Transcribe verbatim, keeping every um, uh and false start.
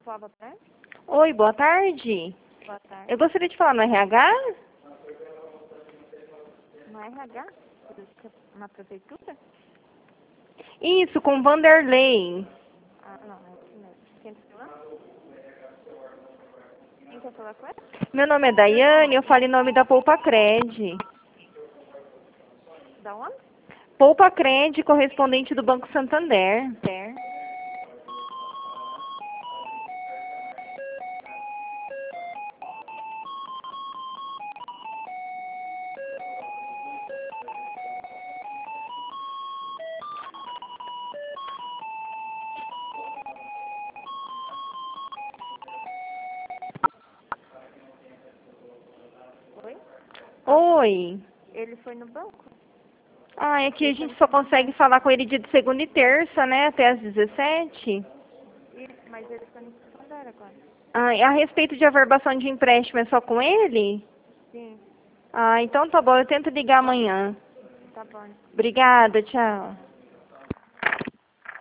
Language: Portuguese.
Fala, boa tarde. Oi, boa tarde. Boa tarde. Eu gostaria de falar no R H? No R H? Na prefeitura? Isso, com Vanderlei. Ah, não, é isso mesmo. Quem tá falando? Quem quer falar com ele? Meu nome é Daiane, eu falo em nome da Poupa Cred. Da onde? Poupa Cred, correspondente do Banco Santander. Oi? Oi. Ele foi no banco? Ah, é que a gente só consegue falar com ele dia de segunda e terça, né? Até às dezessete. Isso, mas ele foi no Santander agora. Ah, e a respeito de averbação de empréstimo, é só com ele? Sim, Ah, então tá bom, eu tento ligar amanhã. tá bom. Obrigada, tchau.